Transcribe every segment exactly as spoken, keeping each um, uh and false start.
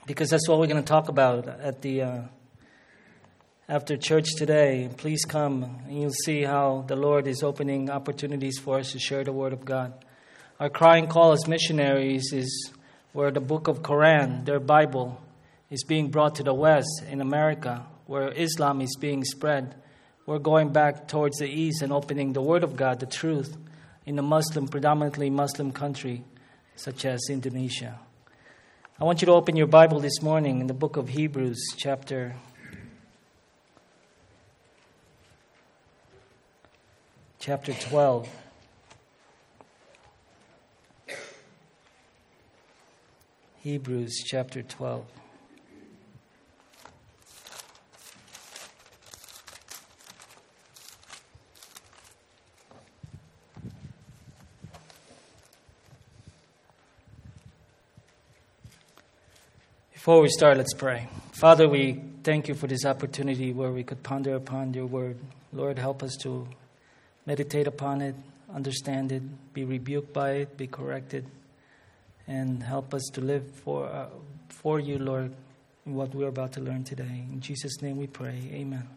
because that's what we're going to talk about at the uh, after church today. Please come, and you'll see how the Lord is opening opportunities for us to share the Word of God. Our crying call as missionaries is where the book of Quran, their Bible, is being brought to the West in America, where Islam is being spread. We're going back towards the East and opening the Word of God, the truth, in a Muslim, predominantly Muslim country, such as Indonesia. I want you to open your Bible this morning in the book of Hebrews, chapter chapter twelve. Hebrews chapter twelve. Before we start, let's pray. Father, we thank you for this opportunity where we could ponder upon your word. Lord, help us to meditate upon it, understand it, be rebuked by it, be corrected, and help us to live for uh, for you, Lord, in what we're about to learn today. In Jesus' name we pray. Amen.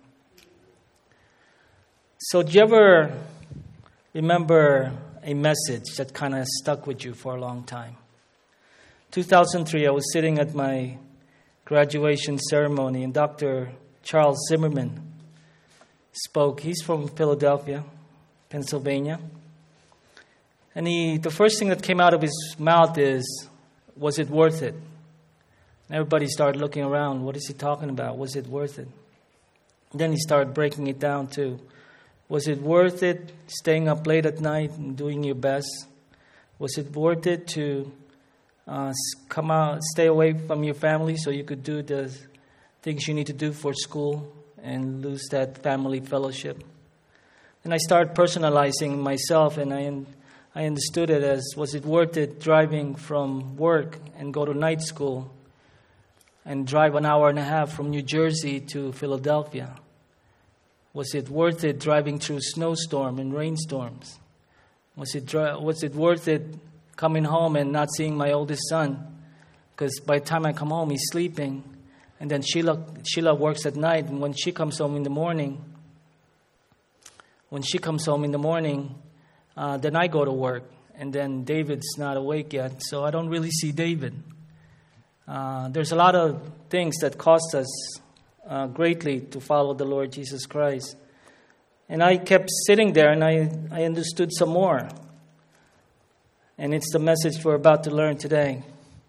So do you ever remember a message that kind of stuck with you for a long time? two thousand three, I was sitting at my graduation ceremony, and Doctor Charles Zimmerman spoke. He's from Philadelphia, Pennsylvania. And he, the first thing that came out of his mouth is, was it worth it? And everybody started looking around. What is he talking about? Was it worth it? And then he started breaking it down too. Was it worth it staying up late at night and doing your best? Was it worth it to uh, come out, stay away from your family so you could do the things you need to do for school and lose that family fellowship? And I started personalizing myself, and I I understood it as, was it worth it driving from work and go to night school and drive an hour and a half from New Jersey to Philadelphia? Was it worth it driving through snowstorm and rainstorms? Was it was it worth it coming home and not seeing my oldest son? Because by the time I come home, he's sleeping. And then Sheila Sheila works at night, and when she comes home in the morning, when she comes home in the morning, uh, then I go to work. And then David's not awake yet, so I don't really see David. Uh, there's a lot of things that cost us uh, greatly to follow the Lord Jesus Christ. And I kept sitting there, and I, I understood some more. And it's the message we're about to learn today.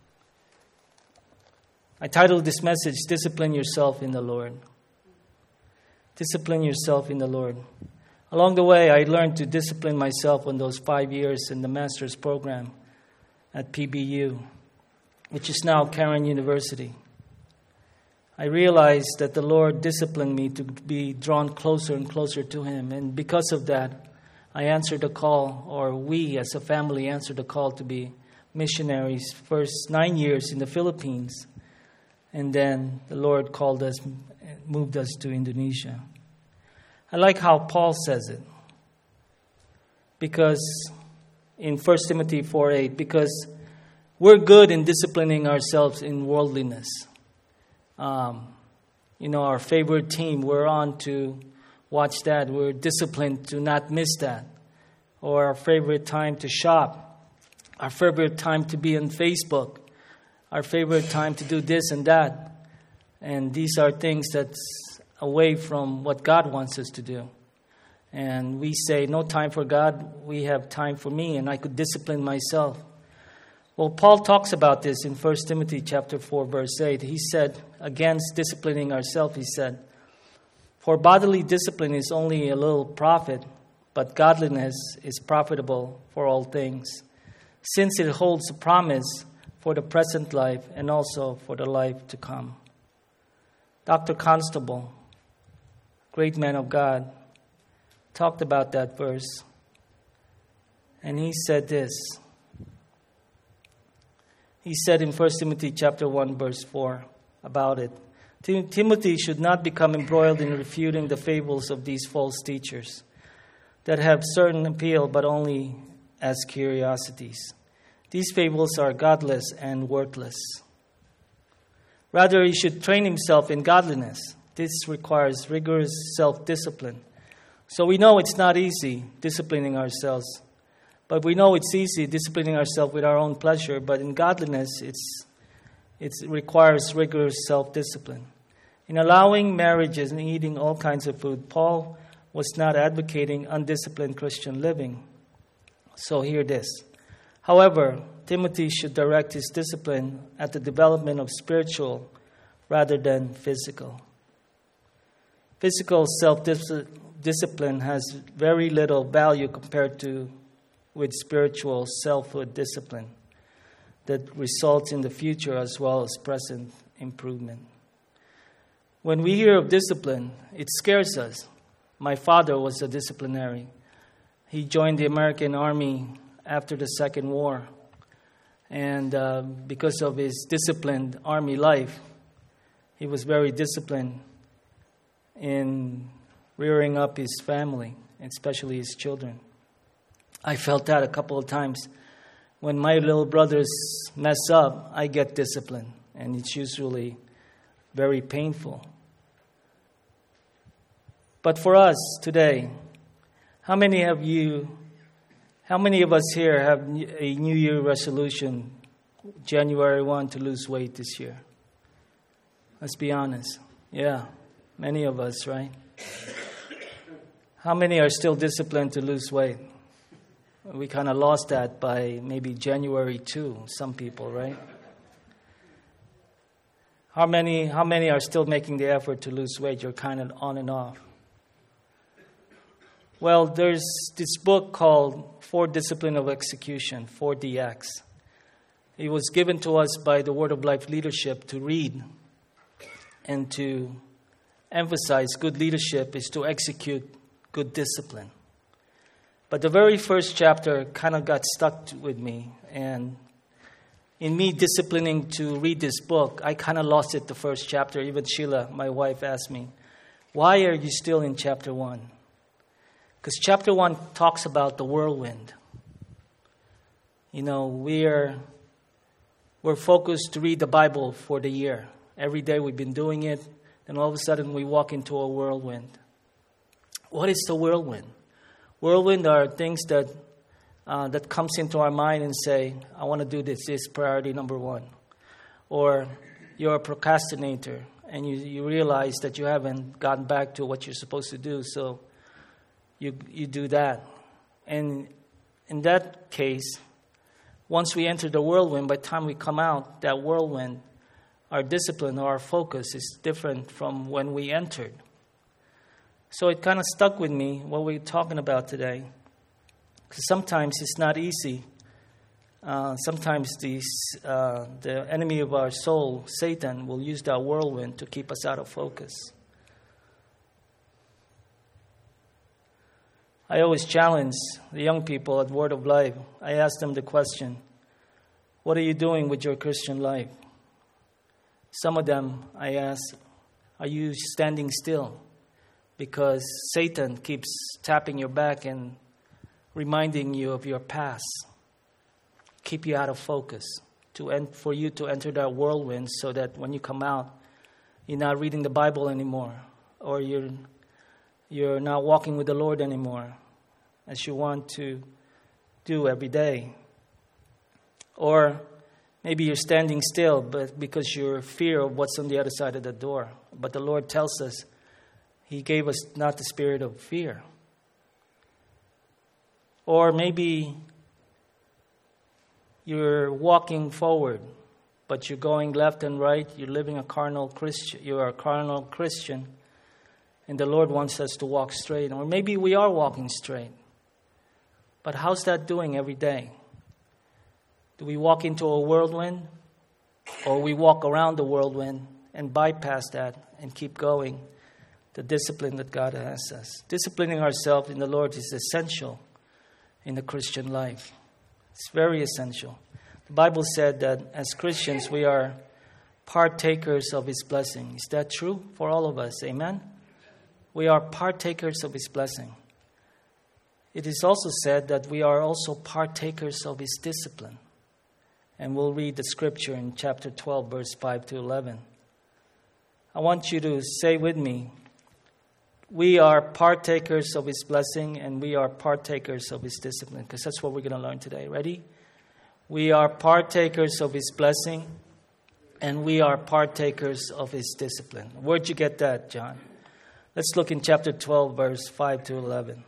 I titled this message, Discipline Yourself in the Lord. Discipline yourself in the Lord. Along the way, I learned to discipline myself in those five years in the master's program at P B U, which is now Cairn University. I realized that the Lord disciplined me to be drawn closer and closer to Him. And because of that, I answered the call, or we as a family answered the call to be missionaries. First nine years in the Philippines, and then the Lord called us, moved us to Indonesia. I like how Paul says it. Because in First Timothy four eight, because we're good in disciplining ourselves in worldliness. Um, you know, our favorite team, we're on to watch that. We're disciplined to not miss that. Or our favorite time to shop. Our favorite time to be on Facebook. Our favorite time to do this and that. And these are things that's away from what God wants us to do. And we say, no time for God, we have time for me, and I could discipline myself. Well, Paul talks about this in First Timothy chapter four, verse eight. He said, against disciplining ourselves, he said, for bodily discipline is only a little profit, but godliness is profitable for all things, since it holds a promise for the present life and also for the life to come. Doctor Constable, great man of God, talked about that verse. And he said this. He said in First Timothy chapter one, verse four about it. Tim- Timothy should not become embroiled in refuting the fables of these false teachers that have certain appeal but only as curiosities. These fables are godless and worthless. Rather, he should train himself in godliness. This requires rigorous self-discipline. So we know it's not easy disciplining ourselves. But we know it's easy disciplining ourselves with our own pleasure. But in godliness, it's, it's, it requires rigorous self-discipline. In allowing marriages and eating all kinds of food, Paul was not advocating undisciplined Christian living. So hear this. However, Timothy should direct his discipline at the development of spiritual rather than physical. Physical self-discipline has very little value compared to with spiritual selfhood discipline that results in the future as well as present improvement. When we hear of discipline, it scares us. My father was a disciplinary. He joined the American Army after the Second War. And uh, because of his disciplined Army life, he was very disciplined in rearing up his family, especially his children. I felt that a couple of times. When my little brothers mess up, I get disciplined, and it's usually very painful. But for us today, how many of you, how many of us here have a New Year resolution, January first, to lose weight this year? Let's be honest. Yeah, many of us, right? How many are still disciplined to lose weight? We kind of lost that by maybe January second, some people, right? How many, how many are still making the effort to lose weight? You're kind of on and off. Well, there's this book called Four Discipline of Execution, four D X. It was given to us by the Word of Life leadership to read and to emphasize good leadership is to execute good discipline. But the very first chapter kind of got stuck with me. And in me disciplining to read this book, I kind of lost it the first chapter. Even Sheila, my wife, asked me, why are you still in chapter one? Because chapter one talks about the whirlwind. You know, we're, we're focused to read the Bible for the year. Every day we've been doing it. Then all of a sudden we walk into a whirlwind. What is the whirlwind? Whirlwind are things that uh, that comes into our mind and say, I want to do this. This is priority number one. Or you're a procrastinator and you, you realize that you haven't gotten back to what you're supposed to do. So you you do that. And in that case, once we enter the whirlwind, by the time we come out, that whirlwind, our discipline or our focus is different from when we entered. So it kind of stuck with me what we're talking about today. Because sometimes it's not easy. Uh, sometimes these, uh, the enemy of our soul, Satan, will use that whirlwind to keep us out of focus. I always challenge the young people at Word of Life. I ask them the question, what are you doing with your Christian life? Some of them, I ask, are you standing still? Because Satan keeps tapping your back and reminding you of your past. Keep you out of focus. To en- for you to enter that whirlwind so that when you come out, you're not reading the Bible anymore. Or you're, you're not walking with the Lord anymore as you want to do every day. Or maybe you're standing still but because you're fear of what's on the other side of the door. But the Lord tells us He gave us not the spirit of fear. Or maybe you're walking forward, but you're going left and right. You're living a carnal Christian. You're a carnal Christian, and the Lord wants us to walk straight. Or maybe we are walking straight. But how's that doing every day? Do we walk into a whirlwind, or we walk around the whirlwind and bypass that and keep going? The discipline that God has us. Disciplining ourselves in the Lord is essential in the Christian life. It's very essential. The Bible said that as Christians we are partakers of His blessing. Is that true for all of us? Amen? We are partakers of His blessing. It is also said that we are also partakers of His discipline. And we'll read the scripture in chapter twelve, verse five to eleven. I want you to say with me, we are partakers of His blessing and we are partakers of His discipline, because that's what we're going to learn today. Ready? We are partakers of His blessing and we are partakers of His discipline. Where'd you get that, John? Let's look in chapter twelve, verse five to eleven.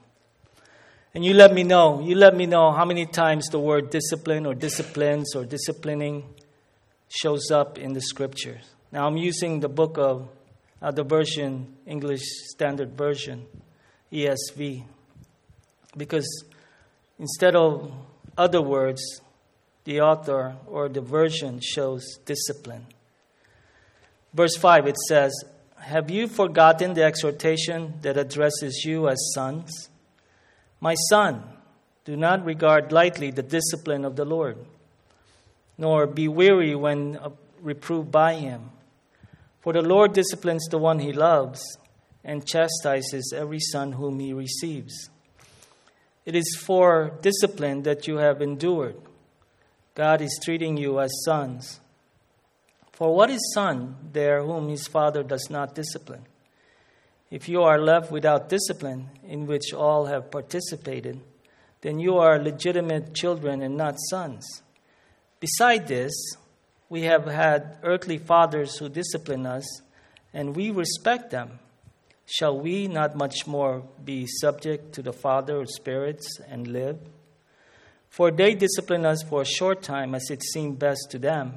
And you let me know, you let me know how many times the word discipline or disciplines or disciplining shows up in the scriptures. Now I'm using the book of, uh, the version, English Standard Version, E S V. Because instead of other words, the author or the version shows discipline. Verse five, it says, "Have you forgotten the exhortation that addresses you as sons? My son, do not regard lightly the discipline of the Lord, nor be weary when reproved by Him. For the Lord disciplines the one He loves and chastises every son whom He receives. It is for discipline that you have endured. God is treating you as sons. For what is son there whom his father does not discipline? If you are left without discipline, in which all have participated, then you are legitimate children and not sons. Beside this, we have had earthly fathers who discipline us, and we respect them. Shall we not much more be subject to the Father of spirits and live? For they discipline us for a short time as it seemed best to them.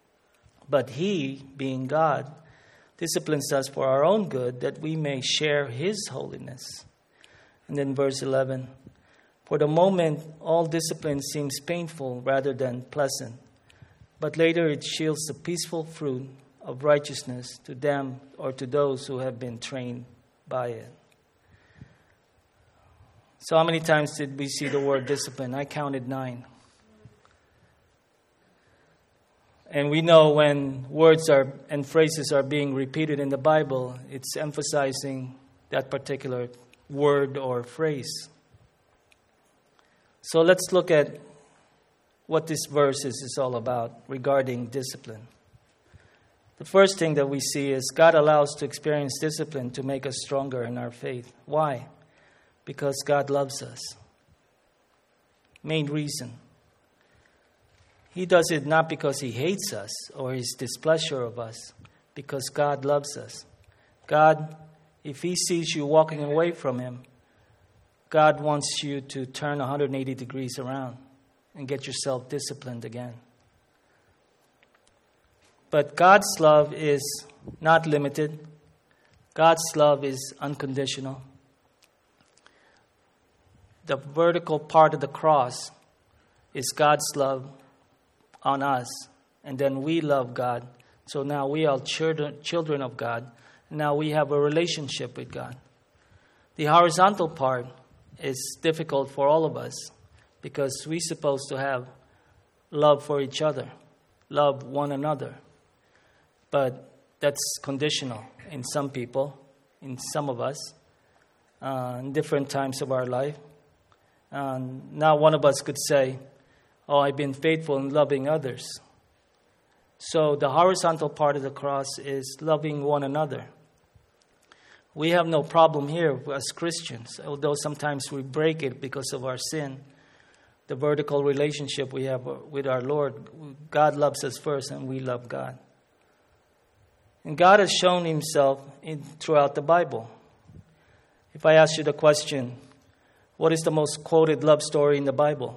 But He, being God, disciplines us for our own good, that we may share His holiness." And then verse eleven, "For the moment, all discipline seems painful rather than pleasant, but later it yields the peaceful fruit of righteousness to them or to those who have been trained by it." So how many times did we see the word discipline? I counted nine. And we know when words are and phrases are being repeated in the Bible, it's emphasizing that particular word or phrase. So let's look at what this verse is, is all about regarding discipline. The first thing that we see is God allows to experience discipline to make us stronger in our faith. Why? Because God loves us. Main reason. He does it not because He hates us or His displeasure of us, because God loves us. God, if He sees you walking away from Him, God wants you to turn one hundred eighty degrees around and get yourself disciplined again. But God's love is not limited. God's love is unconditional. The vertical part of the cross is God's love on us, and then we love God. So now we are children, children of God. Now we have a relationship with God. The horizontal part is difficult for all of us because we're supposed to have love for each other, love one another. But that's conditional in some people, in some of us, uh, in different times of our life. Um, now one of us could say, "Oh, I've been faithful in loving others." So the horizontal part of the cross is loving one another. We have no problem here as Christians, although sometimes we break it because of our sin. The vertical relationship we have with our Lord, God loves us first and we love God. And God has shown Himself in, throughout the Bible. If I ask you the question, what is the most quoted love story in the Bible?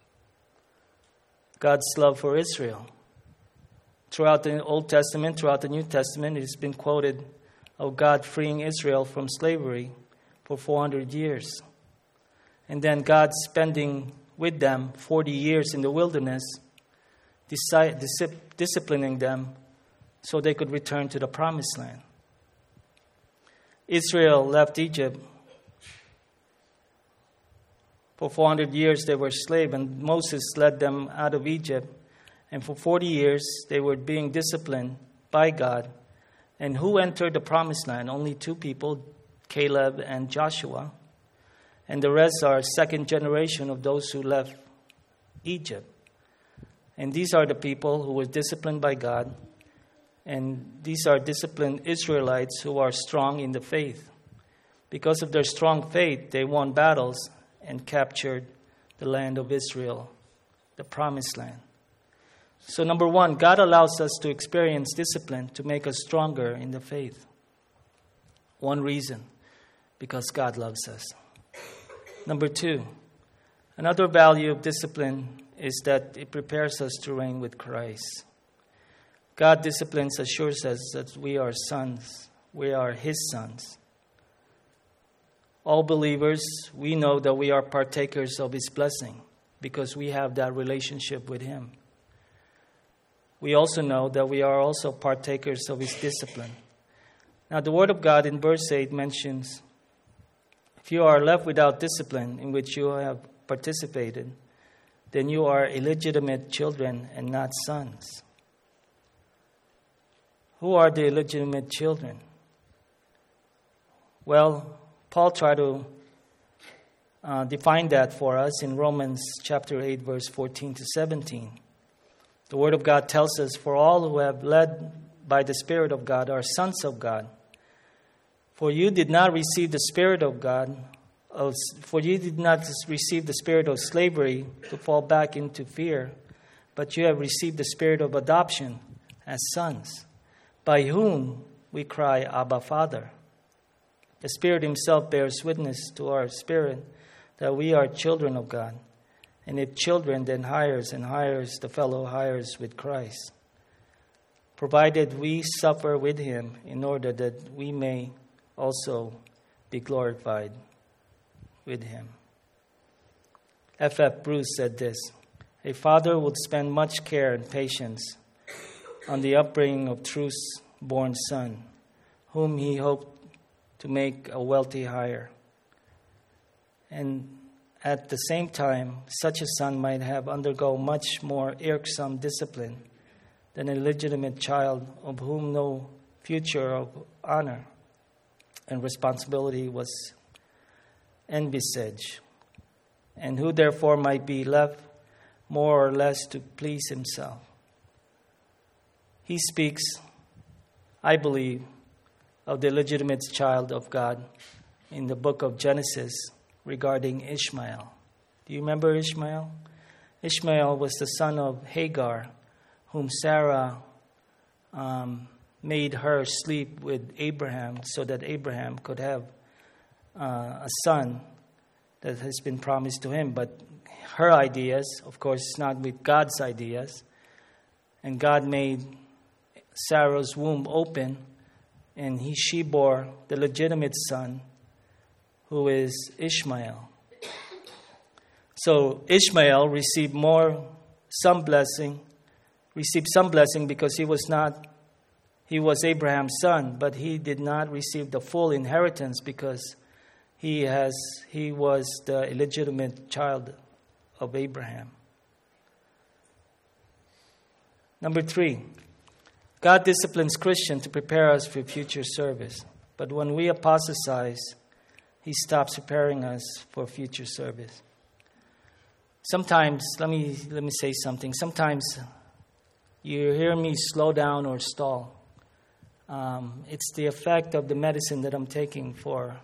God's love for Israel. Throughout the Old Testament, throughout the New Testament, it has been quoted of God freeing Israel from slavery for four hundred years. And then God spending with them forty years in the wilderness, disi- dis- disciplining them so they could return to the promised land. Israel left Egypt. For four hundred years they were slaves, and Moses led them out of Egypt. And for forty years they were being disciplined by God. And who entered the promised land? Only two people, Caleb and Joshua. And the rest are second generation of those who left Egypt. And these are the people who were disciplined by God. And these are disciplined Israelites who are strong in the faith. Because of their strong faith, they won battles and captured the land of Israel, the promised land. So number one, God allows us to experience discipline to make us stronger in the faith. One reason, because God loves us. Number two, another value of discipline is that it prepares us to reign with Christ. God disciplines assures us that we are sons. We are His sons. All believers, we know that we are partakers of His blessing because we have that relationship with Him. We also know that we are also partakers of His discipline. Now, the Word of God in verse eight mentions, if you are left without discipline in which you have participated, then you are illegitimate children and not sons. Who are the illegitimate children? Well, Paul tried to uh, define that for us in Romans chapter eight, verse fourteen to seventeen. The Word of God tells us, for all who have led by the Spirit of God are sons of God. For you did not receive the Spirit of God, of, for you did not receive the spirit of slavery to fall back into fear, but you have received the Spirit of adoption as sons, by whom we cry, Abba, Father. The Spirit Himself bears witness to our spirit that we are children of God. And if children, then heirs, and heirs the fellow heirs with Christ, provided we suffer with Him in order that we may also be glorified with Him. F F Bruce said this, a father would spend much care and patience on the upbringing of truth's born son, whom he hoped to make a wealthy hire. And at the same time, such a son might have undergone much more irksome discipline than a legitimate child of whom no future of honor and responsibility was envisaged, and who therefore might be left more or less to please himself. He speaks, I believe, of the legitimate child of God in the book of Genesis regarding Ishmael. Do you remember Ishmael? Ishmael was the son of Hagar, whom Sarah um, made her sleep with Abraham so that Abraham could have uh, a son that has been promised to him. But her ideas, of course, not with God's ideas. And God made Sarah's womb open, and he, she bore the legitimate son, who is Ishmael. So Ishmael received more, some blessing, received some blessing because he was not, he was Abraham's son, but he did not receive the full inheritance because he has, he was the illegitimate child of Abraham. Number three, God disciplines Christians to prepare us for future service. But when we apostatize, He stops preparing us for future service. Sometimes, let me let me say something. Sometimes you hear me slow down or stall. Um, it's the effect of the medicine that I'm taking for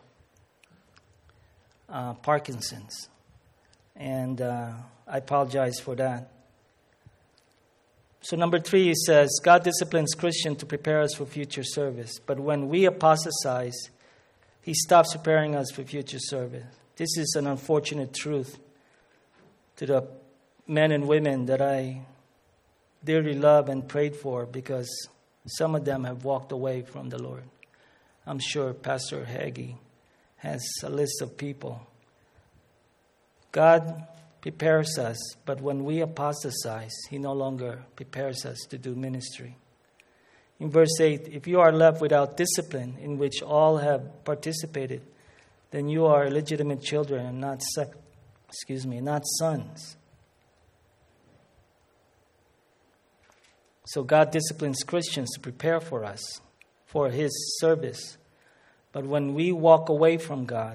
uh, Parkinson's. And uh, I apologize for that. So number three, he says, God disciplines Christians to prepare us for future service. But when we apostatize, He stops preparing us for future service. This is an unfortunate truth to the men and women that I dearly love and prayed for, because some of them have walked away from the Lord. I'm sure Pastor Hagee has a list of people. God prepares us, but when we apostatize, He no longer prepares us to do ministry. In verse eight, if you are left without discipline in which all have participated, then you are illegitimate children and not, excuse me, not sons. So God disciplines Christians to prepare for us, for His service. But when we walk away from God,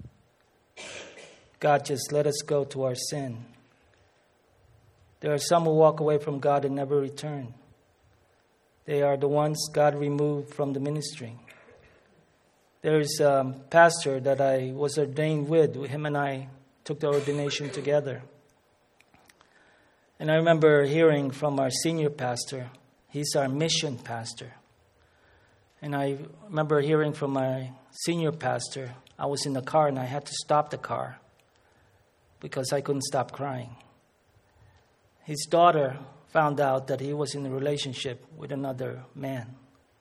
God just let us go to our sin. There are some who walk away from God and never return. They are the ones God removed from the ministry. There's a pastor that I was ordained with. Him and I took the ordination together. And I remember hearing from our senior pastor. He's our mission pastor. And I remember hearing from my senior pastor. I was in the car and I had to stop the car because I couldn't stop crying. His daughter found out that he was in a relationship with another man.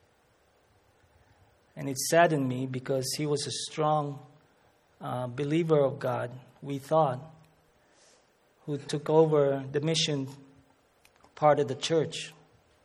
And it saddened me because he was a strong uh, believer of God, we thought, who took over the mission part of the church.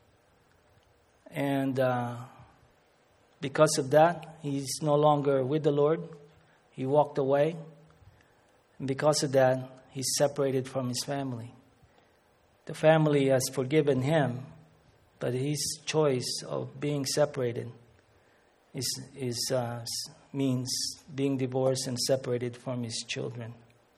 And uh, because of that, he's no longer with the Lord. He walked away. And because of that, he's separated from his family. The family has forgiven him, but his choice of being separated is, is uh, means being divorced and separated from his children.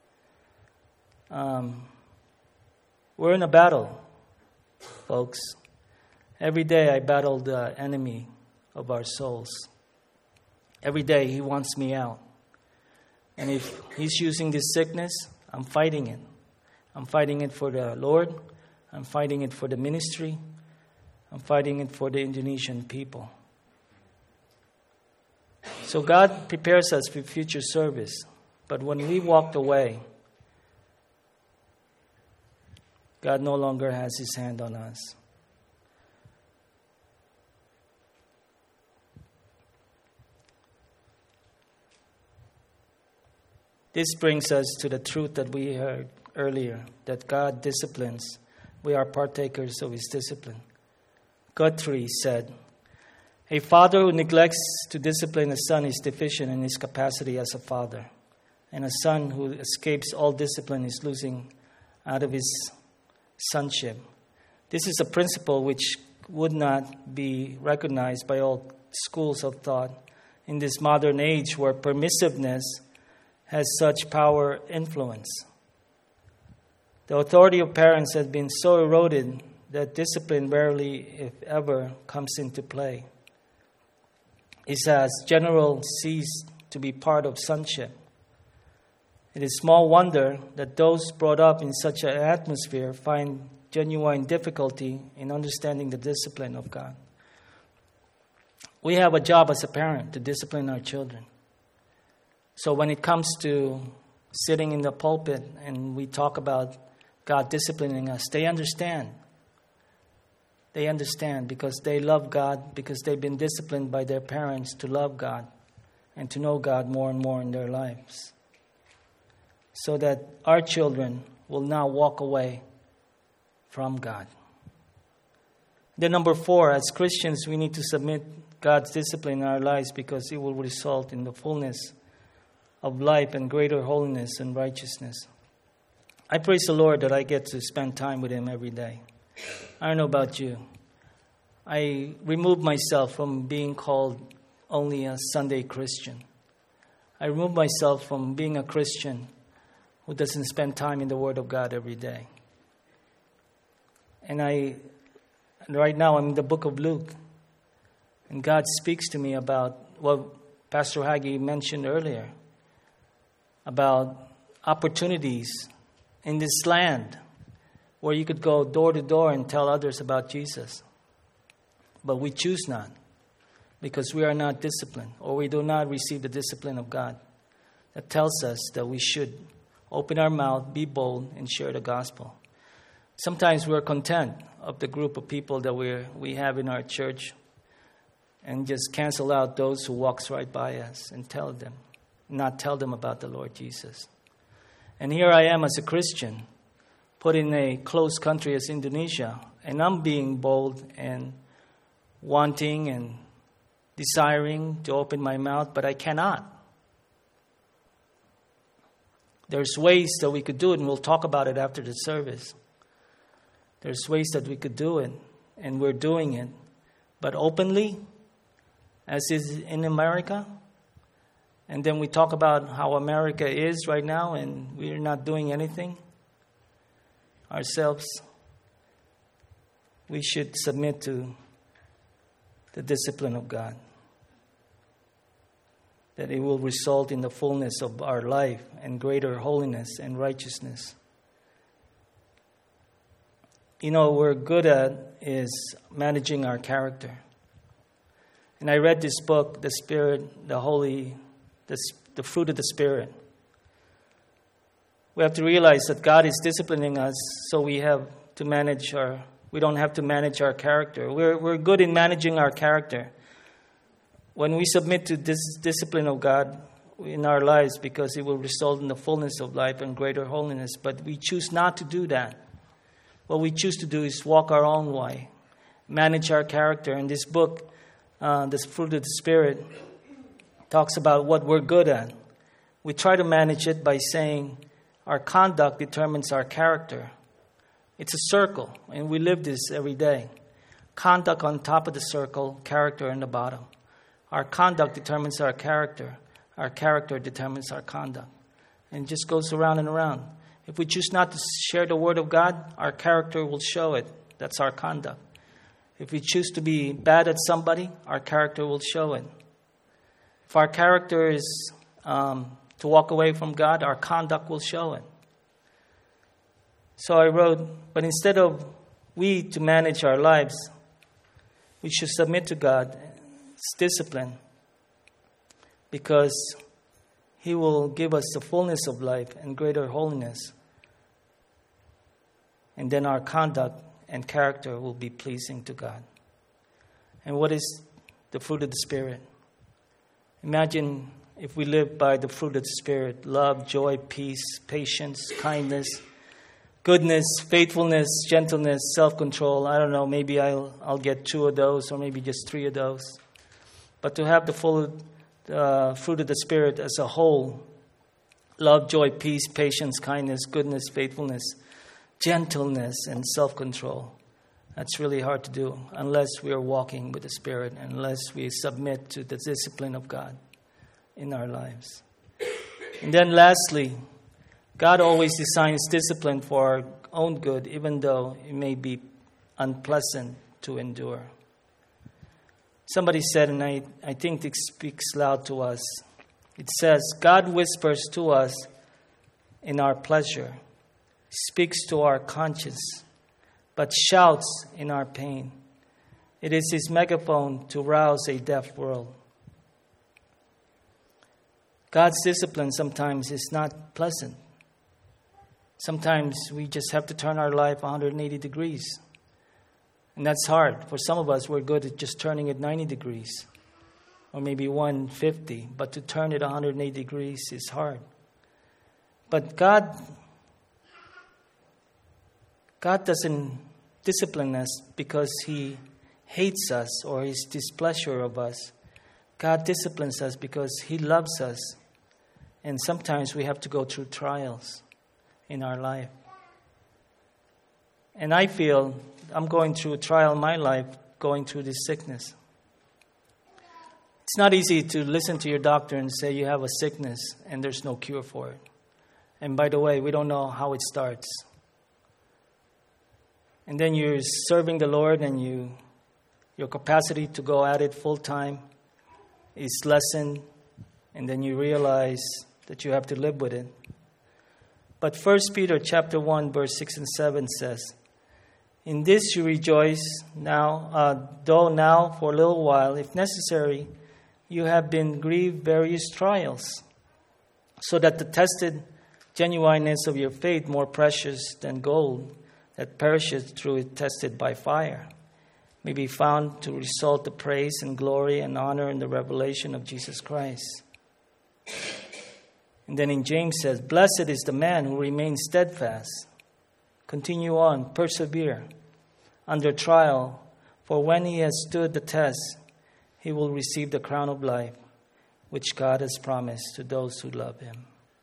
Um, we're in a battle, folks. Every day I battle the enemy of our souls. Every day he wants me out. And if he's using this sickness, I'm fighting it. I'm fighting it for the Lord. I'm fighting it for the ministry. I'm fighting it for the Indonesian people. So God prepares us for future service. But when we walked away, God no longer has his hand on us. This brings us to the truth that we heard earlier, that God disciplines. We are partakers of his discipline. Guthrie said, "A father who neglects to discipline a son is deficient in his capacity as a father. And a son who escapes all discipline is losing out of his sonship." This is a principle which would not be recognized by all schools of thought in this modern age where permissiveness has such power influence. The authority of parents has been so eroded that discipline rarely, if ever, comes into play. It has generally ceased to be part of sonship. It is small wonder that those brought up in such an atmosphere find genuine difficulty in understanding the discipline of God. We have a job as a parent to discipline our children. So when it comes to sitting in the pulpit and we talk about God disciplining us, they understand. They understand because they love God, because they've been disciplined by their parents to love God and to know God more and more in their lives. So that our children will now walk away from God. Then number four, as Christians, we need to submit God's discipline in our lives because it will result in the fullness of life and greater holiness and righteousness. I praise the Lord that I get to spend time with him every day. I don't know about you. I remove myself from being called only a Sunday Christian. I remove myself from being a Christian who doesn't spend time in the Word of God every day. And I, right now I'm in the book of Luke. And God speaks to me about what Pastor Hagee mentioned earlier, about opportunities in this land where you could go door to door and tell others about Jesus. But we choose not because we are not disciplined, or we do not receive the discipline of God that tells us that we should open our mouth, be bold, and share the gospel. Sometimes we're content of the group of people that we we have in our church and just cancel out those who walks right by us and tell them, not tell them about the Lord Jesus. And here I am as a Christian, put in a closed country as Indonesia, and I'm being bold and wanting and desiring to open my mouth, but I cannot. There's ways that we could do it, and we'll talk about it after the service. There's ways that we could do it, and we're doing it. But openly, as is in America, and then we talk about how America is right now, and we're not doing anything ourselves. We should submit to the discipline of God, that it will result in the fullness of our life and greater holiness and righteousness. You know, what we're good at is managing our character. And I read this book, The Spirit, the Holy, the, the Fruit of the Spirit. We have to realize that God is disciplining us, so we have to manage our, we don't have to manage our character. We're, we're good in managing our character. When we submit to this discipline of God in our lives, because it will result in the fullness of life and greater holiness, but we choose not to do that. What we choose to do is walk our own way, manage our character. And this book, uh, The Fruit of the Spirit, talks about what we're good at. We try to manage it by saying our conduct determines our character. It's a circle, and we live this every day. Conduct on top of the circle, character in the bottom. Our conduct determines our character. Our character determines our conduct. And it just goes around and around. If we choose not to share the Word of God, our character will show it. That's our conduct. If we choose to be bad at somebody, our character will show it. If our character is um, to walk away from God, our conduct will show it. So I wrote, but instead of we to manage our lives, we should submit to God's discipline, because He will give us the fullness of life and greater holiness. And then our conduct and character will be pleasing to God. And what is the fruit of the Spirit? Imagine if we live by the fruit of the Spirit: love, joy, peace, patience, kindness, goodness, faithfulness, gentleness, self-control. I don't know, maybe I'll I'll get two of those, or maybe just three of those. But to have the full uh, fruit of the Spirit as a whole: love, joy, peace, patience, kindness, goodness, faithfulness, gentleness, and self-control. That's really hard to do unless we are walking with the Spirit, unless we submit to the discipline of God in our lives. And then lastly, God always designs discipline for our own good, even though it may be unpleasant to endure. Somebody said, and I, I think it speaks loud to us, it says, God whispers to us in our pleasure, speaks to our conscience, but shouts in our pain. It is His megaphone to rouse a deaf world. God's discipline sometimes is not pleasant. Sometimes we just have to turn our life one hundred eighty degrees. And that's hard. For some of us, we're good at just turning it ninety degrees. Or maybe one hundred fifty. But to turn it one hundred eighty degrees is hard. But God, God doesn't discipline us because He hates us or His displeasure of us. God disciplines us because He loves us. And sometimes we have to go through trials in our life. And I feel I'm going through a trial in my life, going through this sickness. It's not easy to listen to your doctor and say you have a sickness and there's no cure for it. And by the way, we don't know how it starts. And then you're serving the Lord, and you, your capacity to go at it full time is lessened. And then you realize that you have to live with it. But First Peter chapter one, verse six and seven says, in this you rejoice now, uh, though now for a little while, if necessary, you have been grieved various trials, so that the tested genuineness of your faith, more precious than gold, that perishes through it tested by fire, may be found to result to praise and glory and honor in the revelation of Jesus Christ. And then in James says, blessed is the man who remains steadfast. Continue on, persevere under trial, for when he has stood the test, he will receive the crown of life, which God has promised to those who love Him.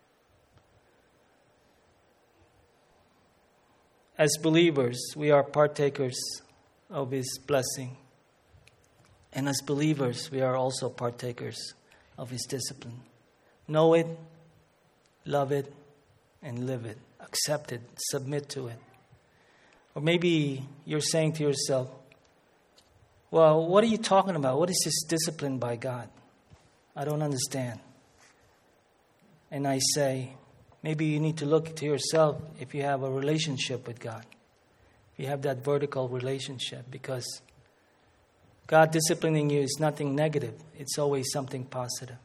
As believers, we are partakers of His blessing. And as believers, we are also partakers of His discipline. Know it, love it, and live it. Accept it, submit to it. Or maybe you're saying to yourself, well, what are you talking about? What is this discipline by God? I don't understand. And I say, maybe you need to look to yourself if you have a relationship with God. If you have that vertical relationship, because God disciplining you is nothing negative. It's always something positive.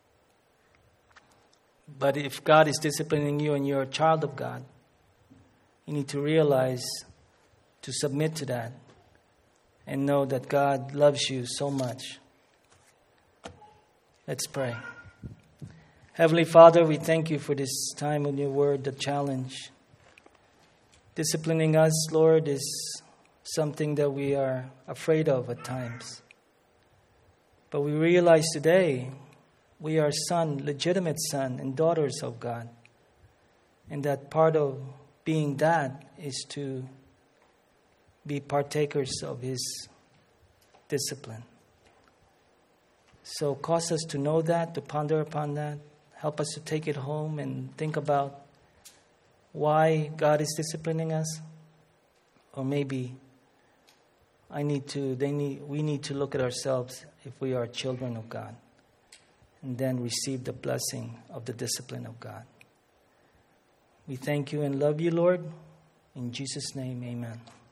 But if God is disciplining you and you're a child of God, you need to realize to submit to that and know that God loves you so much. Let's pray. Heavenly Father, we thank you for this time in your word, the challenge. Disciplining us, Lord, is something that we are afraid of at times. But we realize today we are son, legitimate son and daughters of God. And that part of being that is to be partakers of His discipline. So cause us to know that, to ponder upon that. Help us to take it home and think about why God is disciplining us. Or maybe I need to, they need, we need to look at ourselves if we are children of God, and then receive the blessing of the discipline of God. We thank you and love you, Lord. In Jesus' name, amen.